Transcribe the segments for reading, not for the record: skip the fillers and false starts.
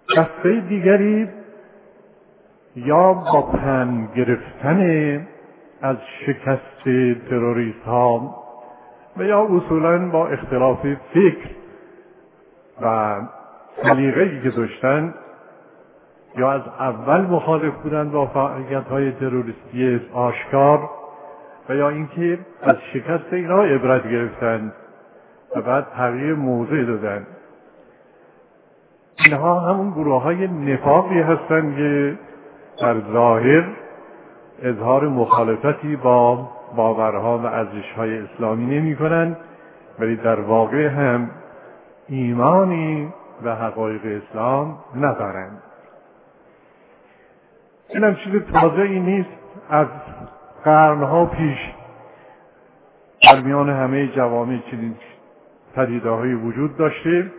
دسته دیگری یا با پند گرفتن از شکست تروریست ها و یا اصولاً با اختلاف فکر و سلیقه‌ای که داشتن یا از اول مخالف بودند با فعالیت‌های تروریستی آشکار و یا اینکه از شکست اینها عبرت گرفتند و بعد تغییر موضع دادند. اینها همون گروه‌های نفاقی هستند که در ظاهر اظهار مخالفتی با باورها و ارزش‌های اسلامی نمی‌کنند، ولی در واقع هم ایمانی و حقایق اسلام ندارند. این هم چیز تازه‌ای نیست. از قرنها پیش در میان همه جوامع چنین پدیده‌هایی وجود داشته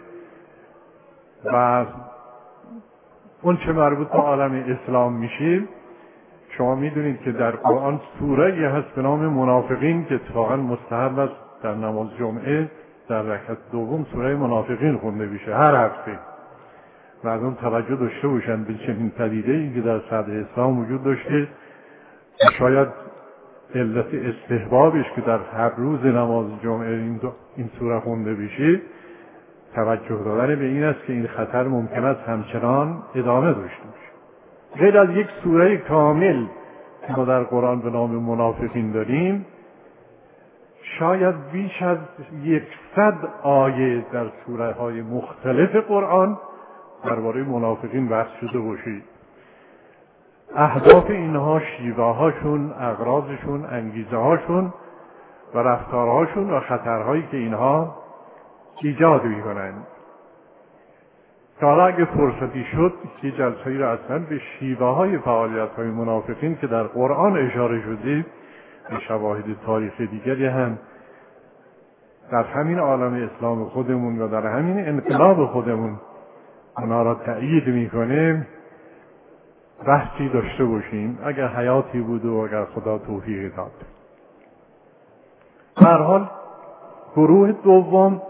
و اون چه مربوط به عالم اسلام میشه، شما میدونید که در قرآن سوره‌ای هست به نام منافقین که اتفاقا مستحب است در نماز جمعه در رکعت دوم سوره منافقین خونده میشه هر هفته. مردم توجه داشته باشند به چنین پدیده‌ای که در صدر اسلام وجود داشته. شاید علت استحبابش که در هر روز نماز جمعه این سوره خونده بشه توجه دادن به این است که این خطر ممکن است همچنان ادامه داشته باشه. غیر از یک سوره کامل که ما در قرآن به نام منافقین داریم، شاید بیش از 100 آیه در سوره‌های مختلف قرآن درباره منافقین بحث شده باشه. اهداف اینها، شیوه‌هاشون، اغراضشون، انگیزه‌هاشون و رفتارهاشون و خطرهایی که اینها ایجاد می‌کنند. حالا اگه فرصتی شد که جلسه‌ای را اصلا به شیوه‌های فعالیت‌های منافقین که در قرآن اشاره شده و شواهد تاریخی دیگری هم در همین عالم اسلام خودمون و در همین انقلاب خودمون اونا را تأیید میکنه بحثی داشته باشیم اگر حیاتی بود و اگر خدا توفیق داد. به هر حال گروه دوم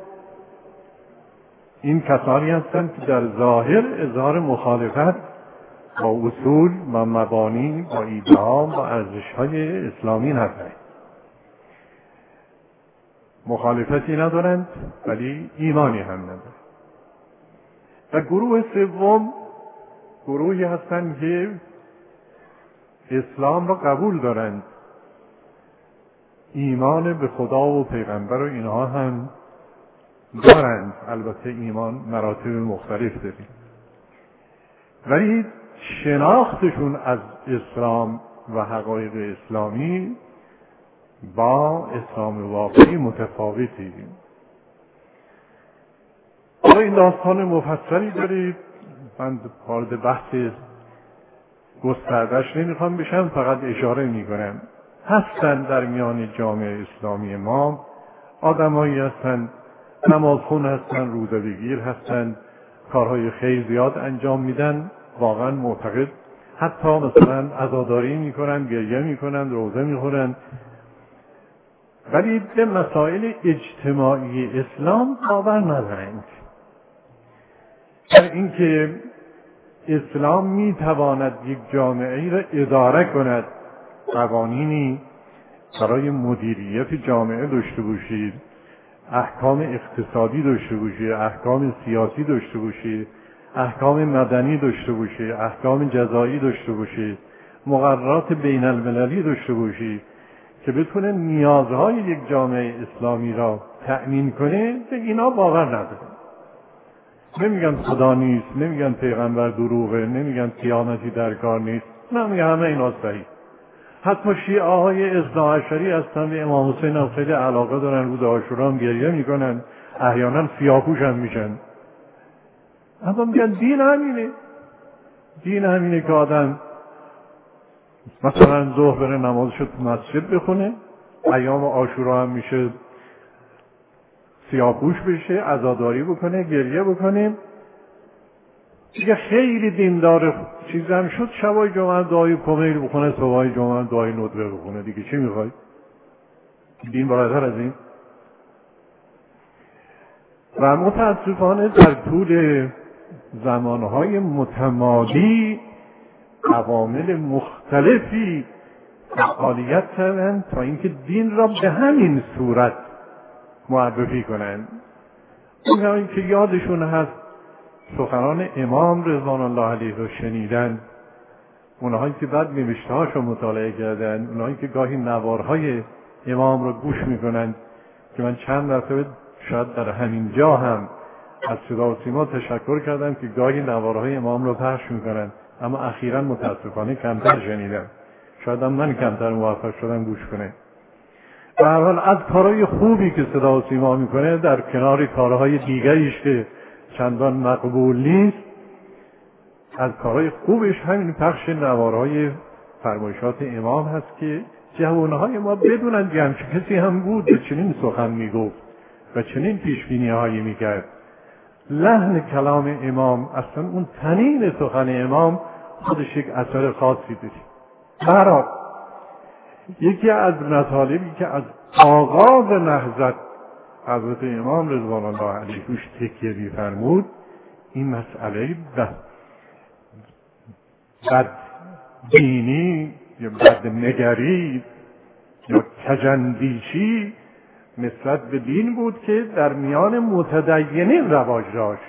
این کسانی هستند که در ظاهر اظهار مخالفت با اصول و مبانی با ایده‌ها و ارزش‌های اسلامی ندارند. مخالفتی ندارند ولی ایمانی هم ندارند. و گروه سوم گروهی هستند که اسلام را قبول دارند، ایمان به خدا و پیغمبر و اینها هم دارند. البته ایمان مراتب مختلف داره، ولی شناختشون از اسلام و حقایق اسلامی با اسلام واقعی متفاوتی. حالا این داستان مفصلی دارید، من وارد بحث گسترده‌اش نمیخوام بشم، فقط اشاره میکنم. هستند در میان جامعه اسلامی ما آدمایی هستند، نمازخون هستند، روزه بگیر هستند، کارهای خیلی زیاد انجام میدن، واقعا معتقد، حتی مثلا عزاداری میکنن، گریه میکنن، روزه میخورن، ولی به مسائل اجتماعی اسلام باور ندارند. در اینکه اسلام میتواند یک جامعه را اداره کند، قوانینی برای مدیریت جامعه داشته باشید، احکام اقتصادی داشته باشید، احکام سیاسی داشته باشید، احکام مدنی داشته باشید، احکام جزایی داشته باشید، مقررات بین المللی داشته باشید که بتونه نیازهای یک جامعه اسلامی را تأمین کنه، به اینا باور نداره. نمیگن خدا نیست، نمیگن پیغمبر دروغه، نمیگن قیامتی در کار نیست، نمیگن همه اینا صحیح. حتی شیعه های اثناعشری هستن به امام حسین هم خیلی علاقه دارن، روز عاشورا هم گریه میکنن، احیانا سیاه‌پوش هم میشن. اما میگن دین همینه. دین همینه که آدم مثلا ظهر بره نمازش تو مسجد بخونه، ایام عاشورا هم میشه سیاه‌پوش بشه، عزاداری بکنه، گریه بکنه. دیگه خیلی دیندار چیز هم شد، شبای جمعه دعای کمیل بخونه، صبحای جمعه دعای ندبه بخونه. دیگه چی میخوای؟ دین بالاتر از این؟ و متاسفانه در طول زمانهای متمادی عوامل مختلفی فعالیت کردند تا اینکه دین را به همین صورت معرفی کنند. اونهایی که یادشون هست سخنان امام رضوان الله علیه رو شنیدن، اونهایی که بعد نوشته‌هاش رو مطالعه کردن، اونهایی که گاهی نوارهای امام رو گوش میکنن که من چند مرتبه شاید در همین جا هم از صدا و سیما تشکر کردم که گاهی نوارهای امام رو پخش میکنن، اما اخیراً متاسفانه کمتر شنیدم، شاید هم من کمتر موفق شدم گوش کنه. به هر حال از کارهای خوبی که صدا و سیما میکنه در کنار کارهای دیگریش که چندان مقبول نیست، از کارهای خوبش همین پخش نوارهای فرمایشات امام هست که جوانهای ما بدونن که همچه کسی هم بود و چنین سخن میگفت و چنین پیشبینی‌هایی میکرد. لحن کلام امام، اصلا اون تنین سخن امام خودش یک اثر خاصی داره. برای یکی از مطالبی که از آغاز نهضت حضرت امام رضوان الله علیه روش تکیه می‌فرمود این مسئله بددینی یا بدنگری یا کجندیشی نسبت به دین بود که در میان متدینین رواج داشت.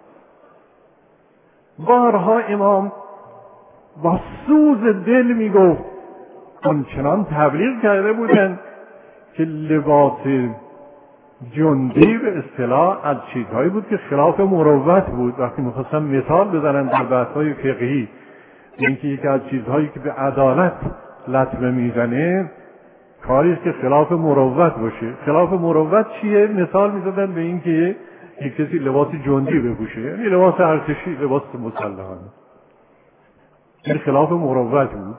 بارها امام با سوز دل میگفت، آنچنان تبلیغ کرده بودند که لباس جندی به اصطلاح از چیزهایی بود که خلاف مروت بود. وقتی میخواستم مثال بزنن در بحث‌های فقهی اینکه یکی از چیزهایی که به عدالت لطمه میزنه کاریست که خلاف مروت باشه. خلاف مروت چیه؟ مثال میزدن به اینکه یک کسی لباس جندی بپوشه، یعنی لباس ارتشی، لباس مسلحانه. این خلاف مروت بود.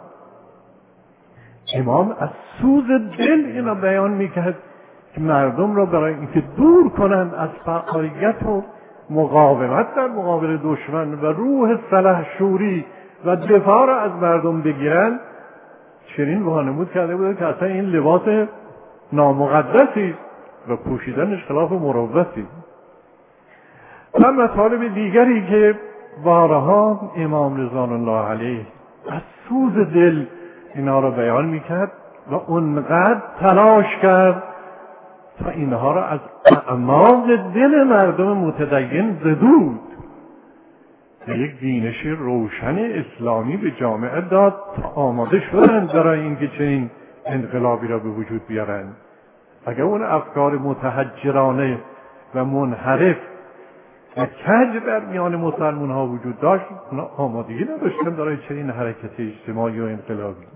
امام از سوز دل اینا بیان میکرد که مردم را برای اینکه دور کنند از فعالیت و مقاومت در مقابل دشمن و روح سلحشوری و دفاع را از مردم بگیرن، چنین وانمود کرده بوده که اصلا این لباس نامقدسی و پوشیدنش خلاف مروتی. و مطالب دیگری که بارها امام رضوان الله علیه از سوز دل اینا را بیان میکرد و اونقدر تلاش کرد تا اینها را از اعماق دل مردم متدین زدود و یک بینش روشن اسلامی به جامعه داد تا آماده شدند برای اینکه چنین انقلابی را به وجود بیارند. اگر اون افکار متحجرانه و منحرف و کج در میان مسلمان ها وجود داشت، اونا آمادگی نداشتن برای چنین حرکت اجتماعی و انقلابی.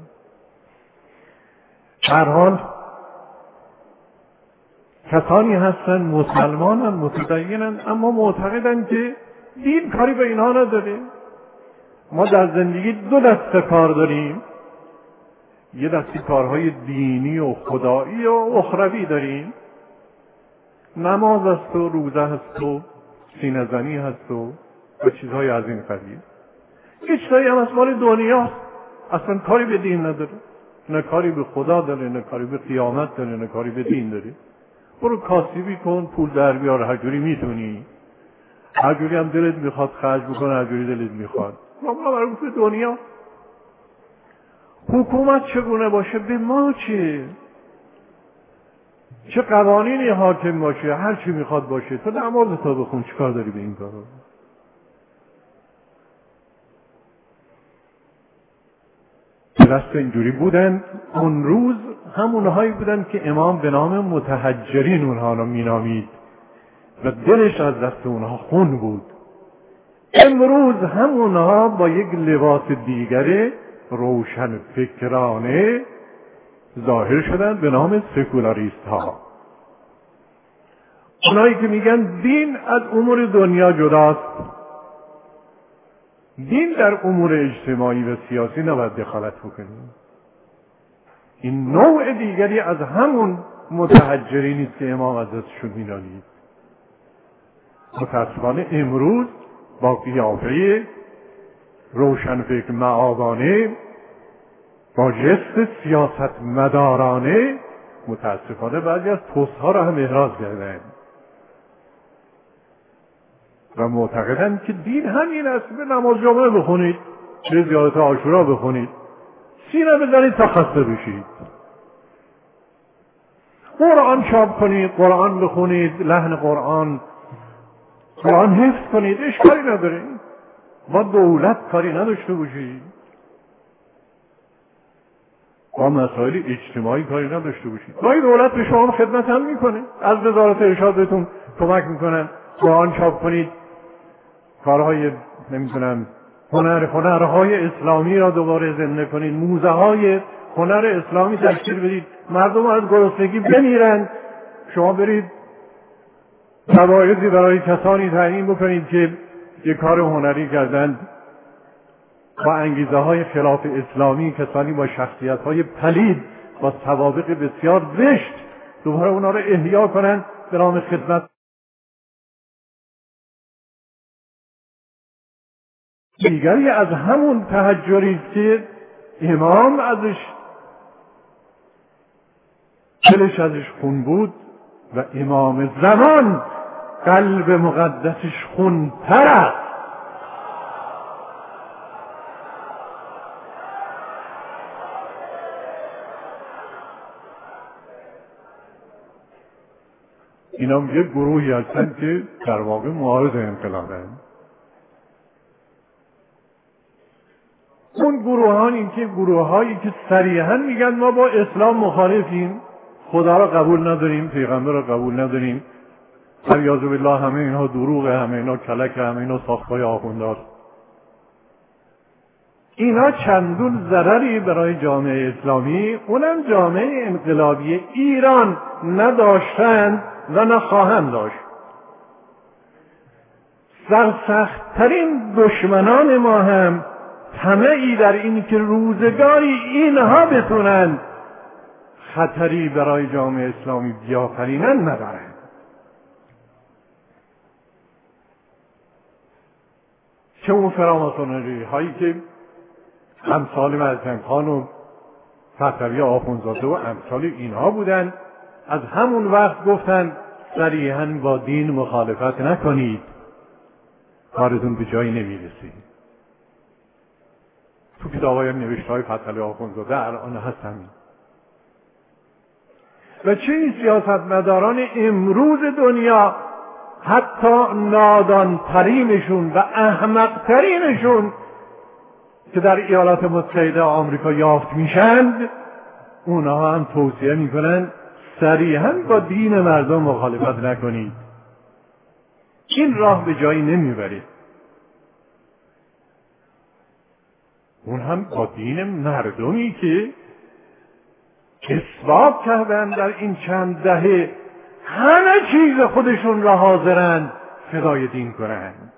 هر حال کسانی هستن مسلمانن، متدینن، اما معتقدن که دین کاری به اینها نداره. ما در زندگی دو دسته کار داریم، یه دسته کارهای دینی و خدایی و اخروی داریم، نماز هست و روزه هست و سینه زنی هست و چیزهای از این قبیل. یه چیزایی هم از مال دنیاست، اصلا کاری به دین نداره، نه کاری به خدا داره، نه کاری به قیامت داره، نه کاری به دین داره. برو کاسبی کن، پول در بیار، هر جوری میتونی، هر جوری هم دلت میخواد خرج بکن، هر جوری دلت میخواد. ما مربوط به دنیا. حکومت چگونه باشه به ما چه قوانینی حاکم باشه، هر چی میخواد باشه، تو نماز تا بخون، چیکار داری به این کارا؟ دست اینجوری بودن. اون روز همونهایی بودن که امام به نام متحجرین اونها رو مینامید و دلش از دست اونها خون بود. امروز همونها با یک لباس دیگره روشن فکرانه ظاهر شدن به نام سکولاریست ها. اونایی که میگن دین از امور دنیا جداست، دین در امور اجتماعی و سیاسی نباید دخالت بکنیم. این نوع دیگری از همون متحجرینی است که امام ازشون مینالید. متاسفانه امروز با قیافه روشنفکر معابانه، با جست سیاست مدارانه، متاسفانه بعضی از پست‌ها را هم احراز کردند. و معتقدند که دین همین است. به نماز جمعه بخونید، به زیارت عاشورا بخونید، سینه بزنید تا خسته بشید، قرآن چاپ کنید، قرآن بخونید، لحن قرآن حفظ کنید، اشکالی نداره. با دولت کاری نداشته باشید، با مسائل اجتماعی کاری نداشته باشید. گاهی دولت به شما خدمت هم میکنه، از وزارت ارشاد بهتون کمک میکنن قرآن چاپ کنید، کارهای نمیدونم هنرهای اسلامی را دوباره زنده کنید، موزه های هنر اسلامی تشکیل بدید، مردم از گرسنگی بمیرن، شما برید جوایزی برای کسانی تعیین بکنید که یک کار هنری کردند با انگیزه های خلاف اسلامی، کسانی با شخصیت های پلید، با سوابق بسیار زشت، دوباره اونا رو احیا کنند به نام خدمت. دیگری از همون تحجری است که امام دلش ازش خون بود و امام زمان قلب مقدسش خونتر است. اینا یک گروهی هستند که در واقع معارض انقلابند. اون گروهایی که صریحاً میگن ما با اسلام مخالفیم، خدا را قبول نداریم، پیغمبر را قبول نداریم، علیاذ بالله همه اینها دروغه، همه اینا کلکه، همه اینا ساختهای آخوندهاست. اینا چندون ضرری برای جامعه اسلامی، اونم جامعه انقلابی ایران نداشتند و نخواهند داشت. سرسخت‌ترین دشمنان ما هم طمعی در این که روزگاری اینها بتونند خطری برای جامعه اسلامی بیافرینند ندارند. چه اون فراماسونری هایی که امثال ملکم خان و فتوی آخوندزاده و امثال اینها بودند، از همون وقت گفتند صریحاً با دین مخالفت نکنید، کارتون به جایی نمیرسید. تو کتاب‌های نوشته‌های فتوی آخوندزاده الان هستن. و چه این سیاستمداران امروز دنیا، حتی نادانترینشون و احمقترینشون که در ایالات متحده آمریکا یافت میشند، اونها هم توصیه میکنند صریحاً با دین مردم مخالفت نکنید. این راه به جایی نمیبرید. اون هم با دین مردمی که اثبات کردن در این چند دهه همه چیز خودشون را حاضرند فدای دین کنند.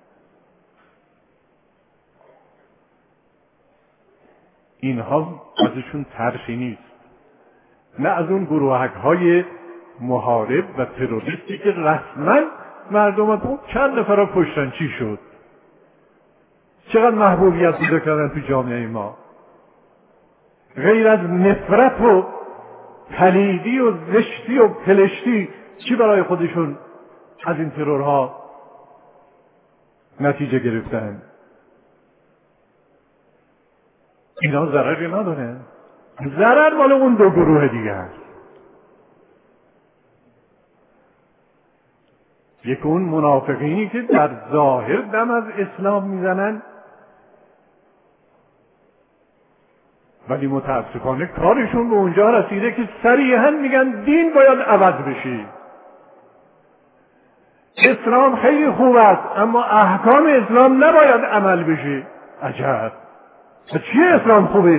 اینها ازشون ترسی نیست، نه از اون گروهک‌های محارب و تروریستی که رسما مردم تو چند نفر را کشتن. چی شد؟ چقدر محبوبیت پیدا کردن تو جامعه ما؟ غیر از نفرت و پلیدی و زشتی و پلشتی چی برای خودشون از این ترورها نتیجه گرفتن؟ اینا ضرری نداره. ضرر مال اون دو گروه دیگه است. یک اون منافقینی که در ظاهر دم از اسلام میزنن ولی متاسفانه کارشون به اونجا رسیده که صریحاً میگن دین باید عوض بشه. اسلام خیلی خوب است اما احکام اسلام نباید عمل بشه. عجب، چیه اسلام خوبه؟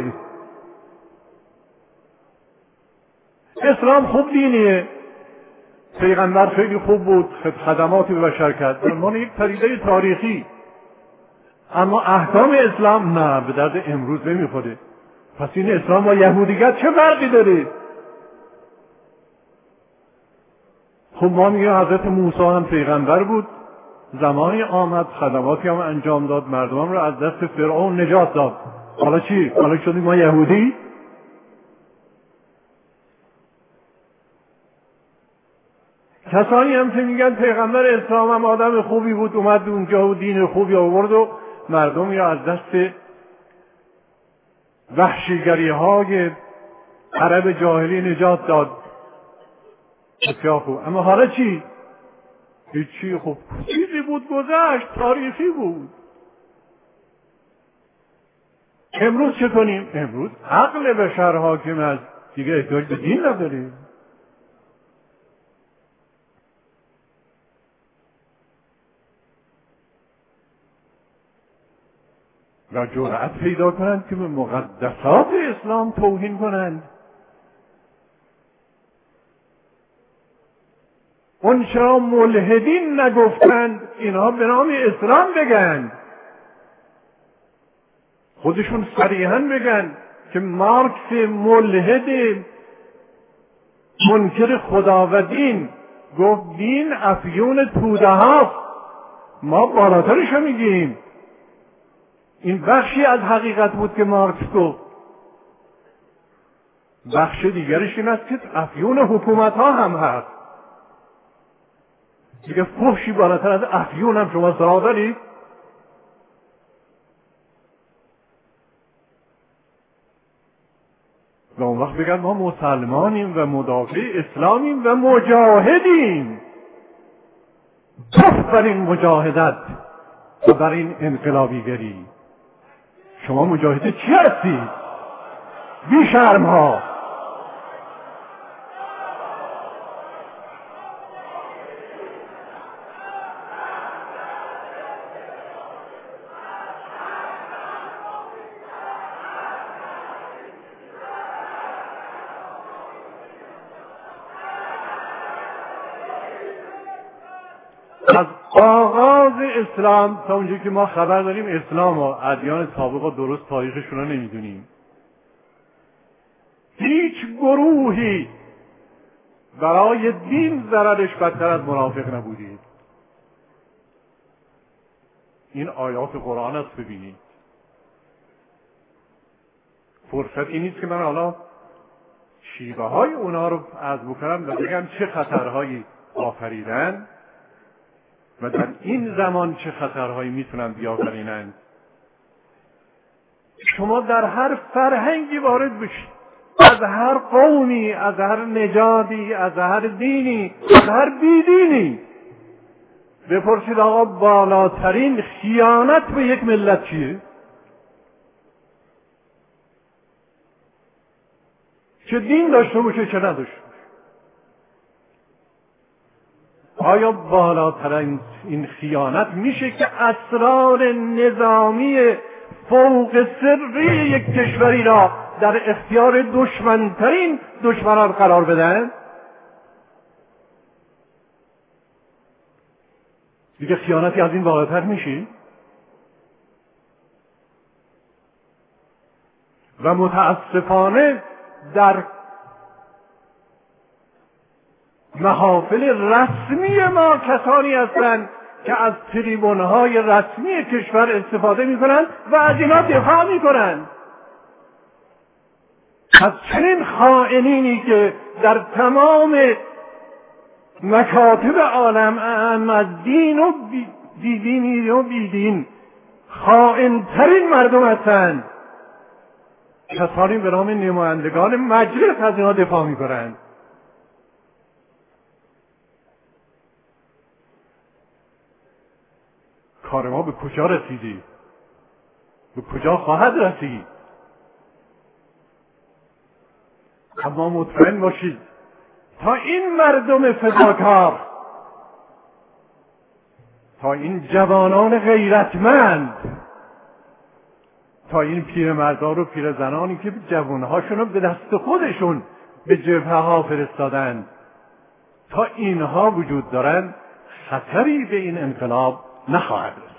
اسلام خوب دینیه، پیغمبر خیلی خوب بود، خدماتی به بشر کرد، در مان یک پدیده تاریخی، اما احکام اسلام نه، به درد امروز نمیخوره. پس این اسلام با یهودیت چه فرقی داره؟ خب ما میگیم حضرت موسی هم پیغمبر بود، زمانی آمد خدماتی هم انجام داد، مردم رو از دست فرعون نجات داد. حالا چی؟ حالا شدیم ما یهودی؟ کسانی هم که میگن پیغمبر اسلام هم آدم خوبی بود، اومد اونجا و دین خوبی آورد و مردم یا از دست وحشیگری های عرب جاهلی نجات داد. بسیار خوب. اما حالا چی؟ هیچی. خب چیزی بود گذشت، تاریخی بود. امروز چه کنیم؟ امروز عقل بشر حاکم است، دیگه احتیاج به دین نداریم. و جرأت پیدا کنند که به مقدسات اسلام توهین کنند. اون چرا ملحدین نگفتند اینها به نام اسلام بگن، خودشون صریحاً بگن که مارکس ملحد منکر خدا و دین گفت دین افیون توده هاست، ما بالاترشو میگیم. این بخشی از حقیقت بود که مارکس گفت. بخش دیگرش این است که افیون حکومت ها هم هست. دیگه فحشی بالاتر از افیون هم شما سراغ دارید؟ و اون وقت بگن ما مسلمانیم و مدافع اسلامیم و مجاهدیم. کف بر این مجاهدت و بر این انقلابیگری. شما مجاهد چی هستید؟ بی شرم ها. از آغاز اسلام تا اونجایی که ما خبر داریم، اسلام و ادیان سابق و درست تاریخشون رو نمیدونیم، هیچ گروهی برای دین ضررش بدتر از منافق نبودید. این آیات قرآن است، ببینید. فرصتی نیست که من حالا شیوه های اونا رو عرض بکنم و بگم چه خطرهایی آفریدن و در این زمان چه خطرهایی میتونن بیافرینند. شما در هر فرهنگی وارد بشید، از هر قومی، از هر نژادی، از هر دینی، از هر بیدینی، بپرسید آقا بالاترین خیانت به یک ملت چیه؟ چه دین داشته باشه چه نداشته. آیا بالاترین این خیانت میشه که اسرار نظامی فوق سری یک کشوری را در اختیار دشمنترین دشمنان قرار بدن؟ دیگه خیانتی از این بالاتر میشه؟ و متاسفانه در محافل رسمی ما کسانی هستند که از تریبونهای رسمی کشور استفاده میکنند و از اینا دفاع میکنند. از چنین خائنینی که در تمام مکاتب عالم از دین و بیدینی و بیدین خائن‌ترین مردم هستند، کسانی به نام نمایندگان مجلس از اینا دفاع میکنند. کار ما به کجا رسیدی؟ به کجا خواهد رسید؟ اما مطمئن باشید تا این مردم فداکار، تا این جوانان غیرتمند، تا این پیرمردان و پیرزنانی که جوانهاشون رو به دست خودشون به جبهه ها فرستادند، تا اینها وجود دارند، خطری به این انقلاب نخواهد رسید.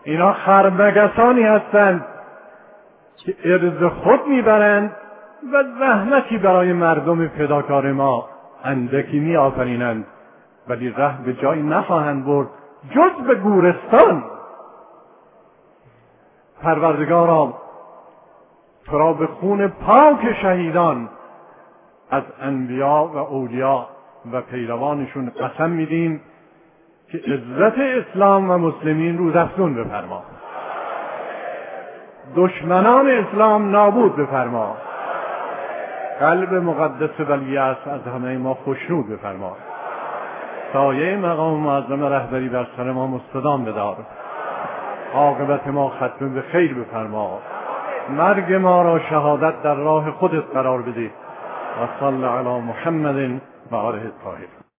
اینا خرمگسانی هستند که ارز خود میبرند و زحمتی برای مردم فداکار ما اندکی میآفرینند، ولی ره به جایی نخواهند برد جز به گورستان. پروردگارا تو را به خون پاک شهیدان از انبیا و اولیا و پیروانشون قسم میدیم که عزت اسلام و مسلمین روزافزون بفرما، دشمنان اسلام نابود بفرما، قلب مقدس ولیعصر از همه ما خوشنود بفرما، سایه مقام معظم رهبری بر سر ما مستدام بدار، عاقبت ما ختم به خیر بفرما، مرگ ما را شهادت در راه خودت قرار بده و صلی علی محمد و آله الطاهرین.